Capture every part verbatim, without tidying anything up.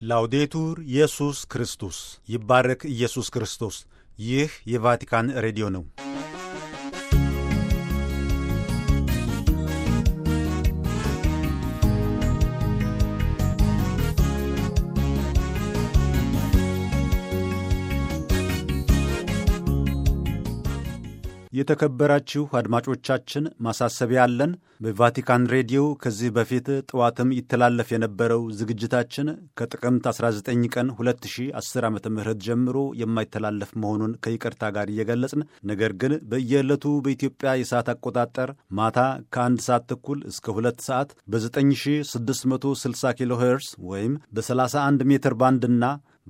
ላውዴቱር ኢየሱስ ክርስቶስ ይባረክ ኢየሱስ ክርስቶስ። ይህ የቫቲካን ሬዲዮ ነው። የተከበራችሁ አድማጮቻችን ማሳሰቢያ አለን። በቫቲካን ሬዲዮ ከዚህ በፊት ጠዋትም ይተላለፍ የነበረው ዝግጅታችን ከጥቅምት አስራ ዘጠኝ ቀን ሁለት ሺህ አስር ዓመተ ምህረት ጀምሮ የማይተላለፍ መሆኑን ከይቅርታ ጋር እየገለጽን፣ ነገር ግን በየዕለቱ በኢትዮጵያ የሰዓት አቆጣጠር ማታ ከአንድ ሰዓት ተኩል እስከ ሁለት ሰዓት በ9660 ኪሎ ሄርስ ወይም በ31 ሜትር ባንድና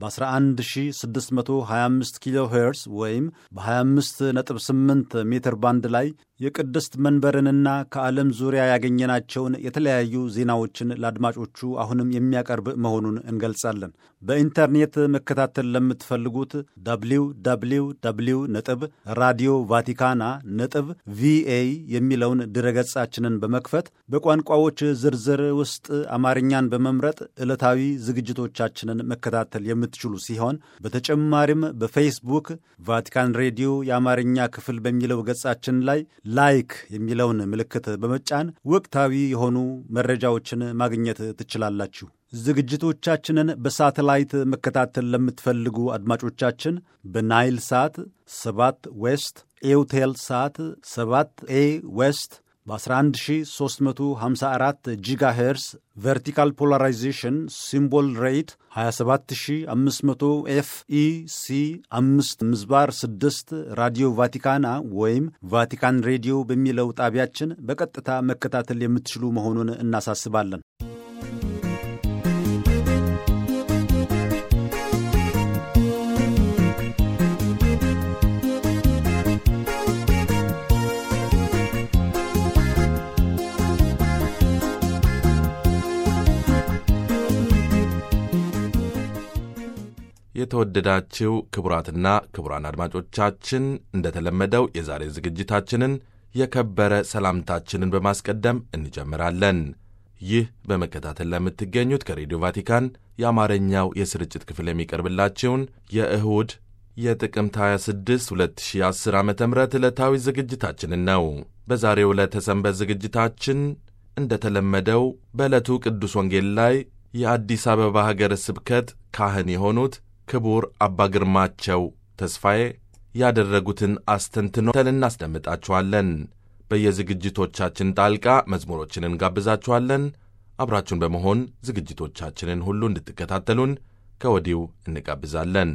በ11625 ኪሎ ሄርስ ወይም በ25.8 ሜትር ባንድ ላይ የቅድስት መንበርንና ከዓለም ዙሪያ ያገኘናቸውን የተለያዩ ዜናዎችን ለአድማጮቹ አሁንም የሚያቀርብ መሆኑን እንገልጻለን። በኢንተርኔት መከታተል ለምትፈልጉት ደብሊው ደብሊው ደብሊው ነጥብ ራዲዮ ቫቲካና ነጥብ ቪኤ የሚለውን ድረገጻችንን በመክፈት በቋንቋዎች ዝርዝር ውስጥ አማርኛን በመምረጥ ዕለታዊ ዝግጅቶቻችንን መከታተል የምትችሉ ሲሆን በተጨማሪም በፌስቡክ ቫቲካን ሬዲዮ የአማርኛ ክፍል በሚለው ገጻችን ላይ ላይክ የሚለውን ምልክት በመጫን ወቅታዊ የሆኑ መረጃዎችን ማግኘት ትችላላችሁ። ዝግጅቶቻችንን በሳተላይት መከታተል ለምትፈልጉ አድማጮቻችን በናይል ሳት ሰባት ዌስት፣ ኤውቴል ሳት ሰባት ኤ ዌስት በ11354 ጂጋ ሄርስ ቨርቲካል ፖላራይዜሽን ሲምቦል ሬት ሃያ ሰባት ሺህ አምስት መቶ ኤፍ ኢ ሲ አምስት ምዝባር ስድስት ራዲዮ ቫቲካና ወይም ቫቲካን ሬዲዮ በሚለው ጣቢያችን በቀጥታ መከታተል የምትችሉ መሆኑን እናሳስባለን። የተወደዳችሁ ክቡራትና ክቡራን አድማጮቻችን እንደተለመደው የዛሬ ዝግጅታችንን የከበረ ሰላምታችንን በማስቀደም እንጀምራለን። ይህ በመከታተል ለምትገኙት ከሬዲዮ ቫቲካን የአማርኛው የስርጭት ክፍል የሚቀርብላችሁን የእሁድ የጥቅምት ሃያ ስድስት ሁለት ሺህ አስር ዓመተ ምህረት ዕለታዊ ዝግጅታችንን ነው። በዛሬው ዕለተ ሰንበት ዝግጅታችን እንደተለመደው በዕለቱ ቅዱስ ወንጌል ላይ የአዲስ አበባ ሀገረ ስብከት ካህን የሆኑት ክቡር አባ ግርማቸው ተስፋዬ ያደረጉትን አስተንትኖ እናስደምጣችኋለን። በየዝግጅቶቻችን ጣልቃ መዝሙሮችን እንጋብዛችኋለን። አብራችሁን በመሆን ዝግጅቶቻችንን ሁሉ እንድትከታተሉን ከወዲሁ እንጋብዛለን።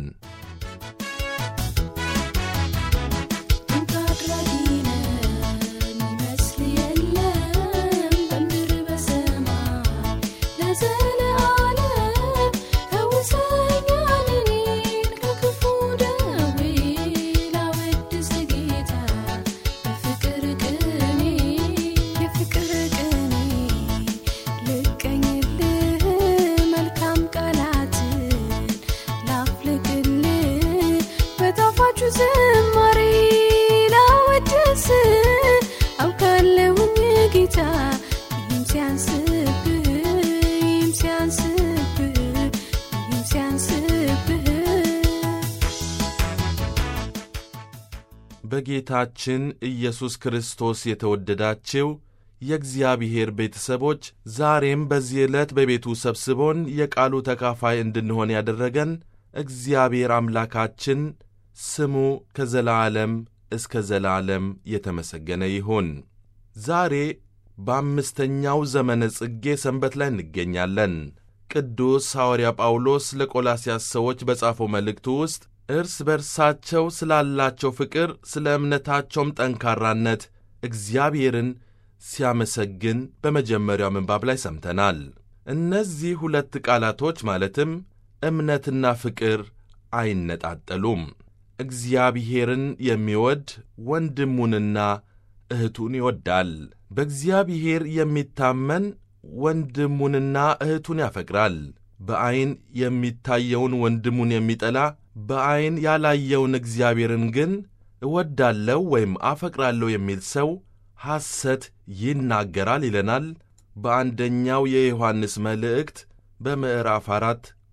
በጌታችን ኢየሱስ ክርስቶስ የተወደዳችሁ የእግዚአብሔር ቤተሰቦች፣ ዛሬም በዚህ ዕለት በቤቱ ሰብስቦን የቃሉ ተካፋይ እንድንሆን ያደረገን እግዚአብሔር አምላካችን ስሙ ከዘላለም እስከ ዘላለም የተመሰገነ ይሁን። ዛሬ በአምስተኛው ዘመነ ጽጌ ሰንበት ላይ እንገኛለን። ቅዱስ ሐዋርያ ጳውሎስ ለቆላስያስ ሰዎች በጻፈው መልእክቱ ውስጥ እርስ በርሳቸው ስላላቸው ፍቅር፣ ስለ እምነታቸውም ጠንካራነት እግዚአብሔርን ሲያመሰግን በመጀመሪያው ምንባብ ላይ ሰምተናል። እነዚህ ሁለት ቃላቶች ማለትም እምነትና ፍቅር አይነጣጠሉም። እግዚአብሔርን የሚወድ ወንድሙንና እህቱን ይወዳል። በእግዚአብሔር የሚታመን ወንድሙንና እህቱን ያፈቅራል። በዐይን የሚታየውን ወንድሙን የሚጠላ በዐይን ያላየውን እግዚአብሔርን ግን እወዳለሁ ወይም አፈቅራለሁ የሚል ሰው ሐሰት ይናገራል ይለናል በአንደኛው የዮሐንስ መልእክት በምዕራፍ አራት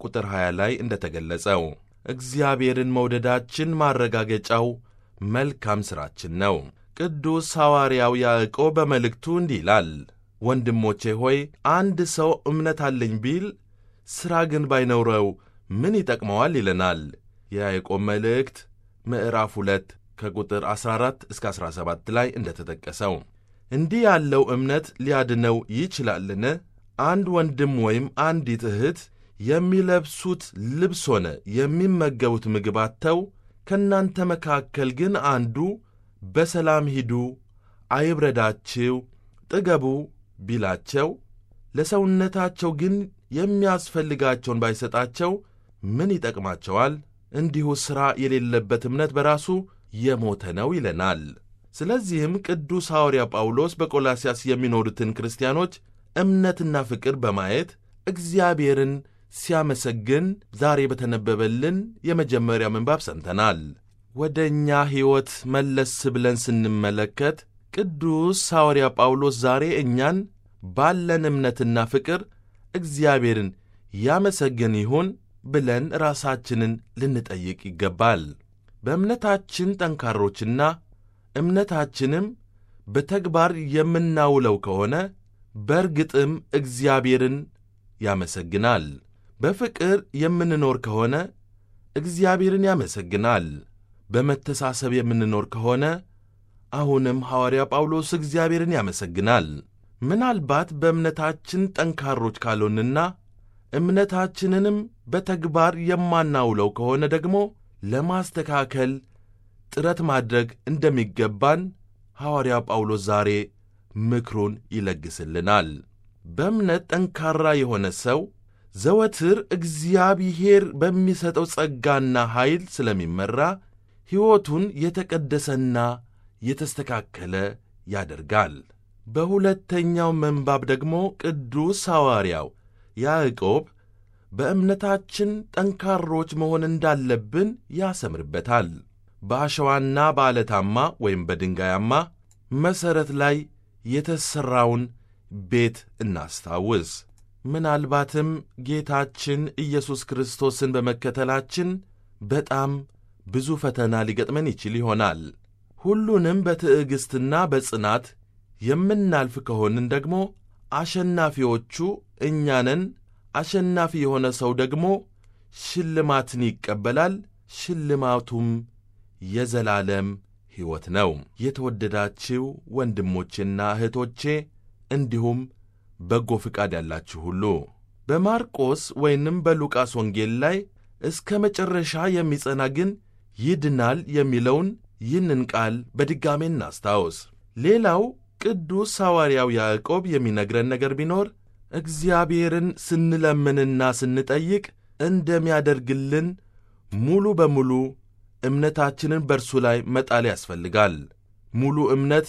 ቁጥር ሃያ ላይ እንደተገለጸው እግዚአብሔርን መውደዳችን ማረጋገጫው መልካም ሥራችን ነው። ቅዱስ ሐዋርያው ያዕቆብ በመልእክቱ እንዲህ ይላል፣ ወንድሞቼ ሆይ አንድ ሰው እምነት አለኝ ቢል ሥራ ግን ባይኖረው ምን ይጠቅመዋል ይለናል። የያዕቆብ መልእክት ምዕራፍ ሁለት ከቁጥር አሥራ አራት እስከ አሥራ ሰባት ላይ እንደተጠቀሰው እንዲህ ያለው እምነት ሊያድነው ይችላልን? አንድ ወንድም ወይም አንዲት እህት የሚለብሱት ልብስ ሆነ የሚመገቡት ምግብ አጥተው ከእናንተ መካከል ግን አንዱ በሰላም ሂዱ፣ አይብረዳችሁ፣ ጥገቡ ቢላቸው ለሰውነታቸው ግን የሚያስፈልጋቸውን ባይሰጣቸው ምን ይጠቅማቸዋል? እንዲሁ ሥራ የሌለበት እምነት በራሱ የሞተ ነው ይለናል። ስለዚህም ቅዱስ ሐዋርያ ጳውሎስ በቆላስያስ የሚኖሩትን ክርስቲያኖች እምነትና ፍቅር በማየት እግዚአብሔርን ሲያመሰግን ዛሬ በተነበበልን የመጀመሪያ ምንባብ ሰምተናል። ወደ እኛ ሕይወት መለስ ብለን ስንመለከት ቅዱስ ሐዋርያ ጳውሎስ ዛሬ እኛን ባለን እምነትና ፍቅር እግዚአብሔርን ያመሰግን ይሆን ብለን ራሳችንን ልንጠይቅ ይገባል። በእምነታችን ጠንካሮችና እምነታችንም በተግባር የምናውለው ከሆነ በርግጥም እግዚአብሔርን ያመሰግናል። በፍቅር የምንኖር ከሆነ እግዚአብሔርን ያመሰግናል። በመተሳሰብ የምንኖር ከሆነ አሁንም ሐዋርያ ጳውሎስ እግዚአብሔርን ያመሰግናል። ምናልባት በእምነታችን ጠንካሮች ካልሆንና እምነታችንንም በተግባር የማናውለው ከሆነ ደግሞ ለማስተካከል ጥረት ማድረግ እንደሚገባን ሐዋርያ ጳውሎስ ዛሬ ምክሩን ይለግስልናል። በእምነት ጠንካራ የሆነ ሰው ዘወትር እግዚአብሔር በሚሰጠው ጸጋና ኃይል ስለሚመራ ሕይወቱን የተቀደሰና የተስተካከለ ያደርጋል። በሁለተኛው ምንባብ ደግሞ ቅዱስ ሐዋርያው ያዕቆብ በእምነታችን ጠንካሮች መሆን እንዳለብን ያሰምርበታል። በአሸዋና በዓለታማ ወይም በድንጋያማ መሠረት ላይ የተሠራውን ቤት እናስታውስ። ምናልባትም ጌታችን ኢየሱስ ክርስቶስን በመከተላችን በጣም ብዙ ፈተና ሊገጥመን ይችል ይሆናል። ሁሉንም በትዕግሥትና በጽናት የምናልፍ ከሆንን ደግሞ አሸናፊዎቹ እኛ ነን። አሸናፊ የሆነ ሰው ደግሞ ሽልማትን ይቀበላል። ሽልማቱም የዘላለም ሕይወት ነው። የተወደዳችሁ ወንድሞቼና እህቶቼ እንዲሁም በጎ ፍቃድ ያላችሁ ሁሉ በማርቆስ ወይንም በሉቃስ ወንጌል ላይ እስከ መጨረሻ የሚጸና ግን ይድናል የሚለውን ይህንን ቃል በድጋሜ እናስታውስ። ሌላው ቅዱስ ሐዋርያው ያዕቆብ የሚነግረን ነገር ቢኖር እግዚአብሔርን ስንለምንና ስንጠይቅ እንደሚያደርግልን ሙሉ በሙሉ እምነታችንን በርሱ ላይ መጣል ያስፈልጋል። ሙሉ እምነት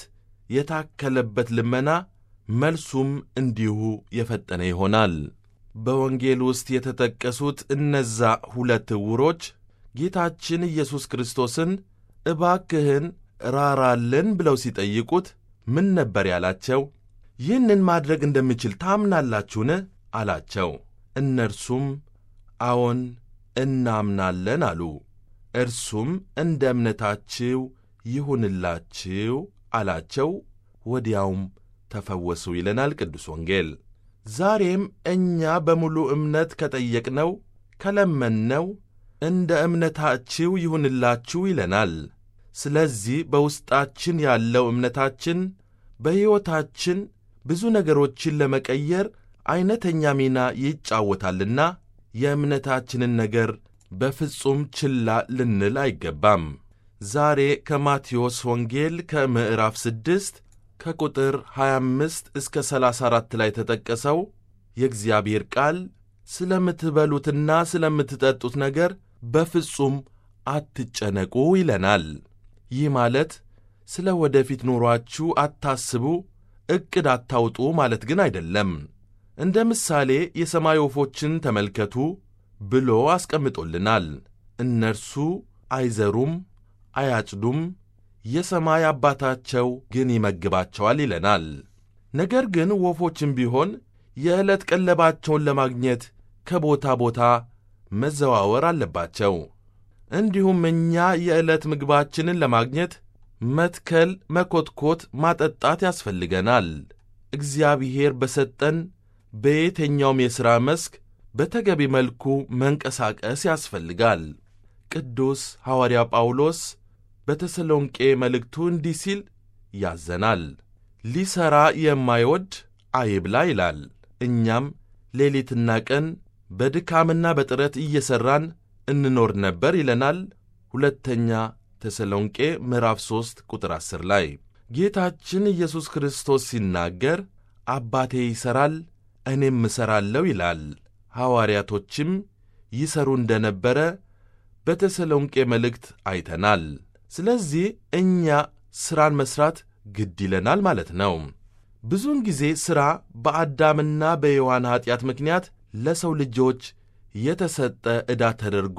የታከለበት ልመና መልሱም እንዲሁ የፈጠነ ይሆናል። በወንጌል ውስጥ የተጠቀሱት እነዛ ሁለት ዕውሮች ጌታችን ኢየሱስ ክርስቶስን እባክህን ራራልን ብለው ሲጠይቁት ምን ነበር ያላቸው? ይህንን ማድረግ እንደምችል ታምናላችሁን? አላቸው። እነርሱም አዎን እናምናለን አሉ። እርሱም እንደ እምነታችሁ ይሁንላችሁ አላቸው። ወዲያውም ተፈወሱ ይለናል ቅዱስ ወንጌል። ዛሬም እኛ በሙሉ እምነት ከጠየቅነው ከለመንነው እንደ እምነታችሁ ይሁንላችሁ ይለናል። ስለዚህ በውስጣችን ያለው እምነታችን በሕይወታችን ብዙ ነገሮችን ለመቀየር ዐይነተኛ ሚና ይጫወታልና የእምነታችንን ነገር በፍጹም ችላ ልንል አይገባም። ዛሬ ከማቴዎስ ወንጌል ከምዕራፍ ስድስት ከቁጥር ሀያ አምስት እስከ ሰላሳ አራት ላይ ተጠቀሰው የእግዚአብሔር ቃል ስለምትበሉትና ስለምትጠጡት ነገር በፍጹም አትጨነቁ ይለናል። ይህ ማለት ስለ ወደፊት ኑሯችሁ አታስቡ፣ ዕቅድ አታውጡ ማለት ግን አይደለም። እንደ ምሳሌ የሰማይ ወፎችን ተመልከቱ ብሎ አስቀምጦልናል። እነርሱ አይዘሩም፣ አያጭዱም፣ የሰማይ አባታቸው ግን ይመግባቸዋል ይለናል። ነገር ግን ወፎችም ቢሆን የዕለት ቀለባቸውን ለማግኘት ከቦታ ቦታ መዘዋወር አለባቸው። እንዲሁም እኛ የዕለት ምግባችንን ለማግኘት መትከል፣ መኮትኮት፣ ማጠጣት ያስፈልገናል። እግዚአብሔር በሰጠን በየትኛውም የሥራ መስክ በተገቢ መልኩ መንቀሳቀስ ያስፈልጋል። ቅዱስ ሐዋርያ ጳውሎስ በተሰሎንቄ መልእክቱ እንዲህ ሲል ያዘናል። ሊሠራ የማይወድ አይብላ ይላል። እኛም ሌሊትና ቀን በድካምና በጥረት እየሠራን እንኖር ነበር ይለናል። ሁለተኛ ተሰሎንቄ ምዕራፍ ሦስት ቁጥር አስር ላይ ጌታችን ኢየሱስ ክርስቶስ ሲናገር አባቴ ይሠራል እኔም እሠራለሁ ይላል። ሐዋርያቶችም ይሠሩ እንደነበረ በተሰሎንቄ መልእክት አይተናል። ስለዚህ እኛ ሥራን መሥራት ግድ ይለናል ማለት ነው። ብዙውን ጊዜ ሥራ በአዳምና በሔዋን ኀጢአት ምክንያት ለሰው ልጆች የተሰጠ ዕዳ ተደርጎ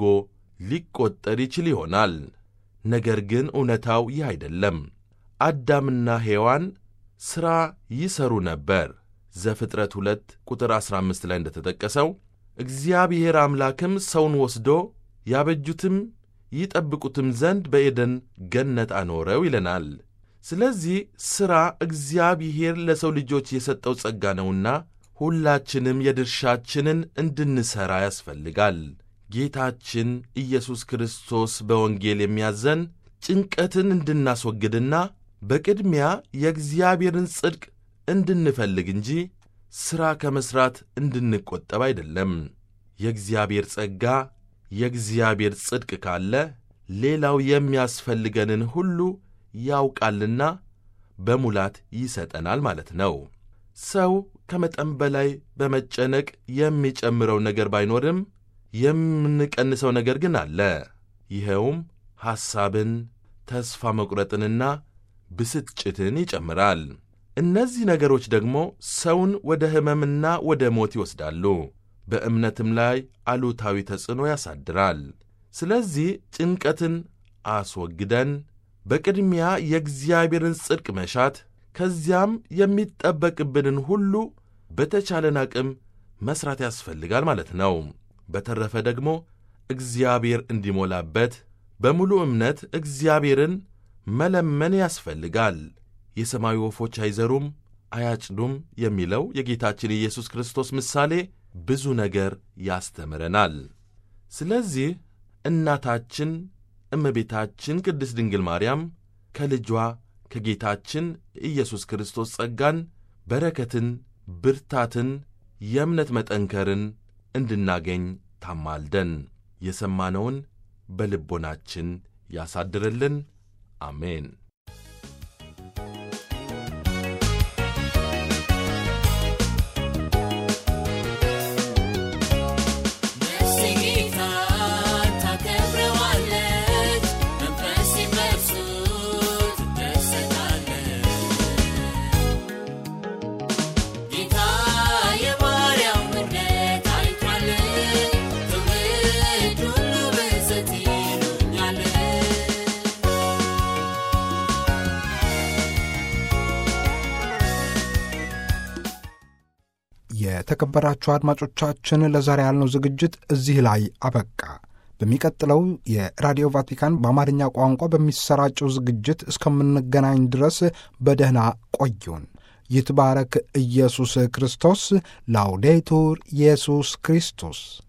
ሊቈጠር ይችል ይሆናል። ነገር ግን እውነታው ይህ አይደለም። አዳምና ሔዋን ሥራ ይሠሩ ነበር። ዘፍጥረት ሁለት ቁጥር አሥራ አምስት ላይ እንደተጠቀሰው እግዚአብሔር አምላክም ሰውን ወስዶ ያበጁትም ይጠብቁትም ዘንድ በኤደን ገነት አኖረው ይለናል። ስለዚህ ሥራ እግዚአብሔር ለሰው ልጆች የሰጠው ጸጋ ነውና ሁላችንም የድርሻችንን እንድንሠራ ያስፈልጋል። ጌታችን ኢየሱስ ክርስቶስ በወንጌል የሚያዘን ጭንቀትን እንድናስወግድና በቅድሚያ የእግዚአብሔርን ጽድቅ እንድንፈልግ እንጂ ሥራ ከመሥራት እንድንቈጠብ አይደለም። የእግዚአብሔር ጸጋ፣ የእግዚአብሔር ጽድቅ ካለ ሌላው የሚያስፈልገንን ሁሉ ያውቃልና በሙላት ይሰጠናል ማለት ነው። ሰው ከመጠን በላይ በመጨነቅ የሚጨምረው ነገር ባይኖርም የምንቀንሰው ነገር ግን አለ። ይኸውም ሐሳብን፣ ተስፋ መቁረጥንና ብስጭትን ይጨምራል። እነዚህ ነገሮች ደግሞ ሰውን ወደ ሕመምና ወደ ሞት ይወስዳሉ፣ በእምነትም ላይ አሉታዊ ተጽዕኖ ያሳድራል። ስለዚህ ጭንቀትን አስወግደን በቅድሚያ የእግዚአብሔርን ጽድቅ መሻት፣ ከዚያም የሚጠበቅብንን ሁሉ በተቻለን አቅም መሥራት ያስፈልጋል ማለት ነው። በተረፈ ደግሞ እግዚአብሔር እንዲሞላበት በሙሉ እምነት እግዚአብሔርን መለመን ያስፈልጋል። የሰማይ ወፎች አይዘሩም አያጭዱም የሚለው የጌታችን ኢየሱስ ክርስቶስ ምሳሌ ብዙ ነገር ያስተምረናል። ስለዚህ እናታችን እመቤታችን ቅድስት ድንግል ማርያም ከልጇ ከጌታችን ኢየሱስ ክርስቶስ ጸጋን፣ በረከትን፣ ብርታትን፣ የእምነት መጠንከርን እንድናገኝ ታማልደን። የሰማነውን በልቦናችን ያሳድርልን። አሜን። የተከበራችሁ አድማጮቻችን ለዛሬ ያልነው ዝግጅት እዚህ ላይ አበቃ። በሚቀጥለው የራዲዮ ቫቲካን በአማርኛ ቋንቋ በሚሰራጨው ዝግጅት እስከምንገናኝ ድረስ በደህና ቆዩን። ይትባረክ ኢየሱስ ክርስቶስ። ላውዴቱር ኢየሱስ ክርስቶስ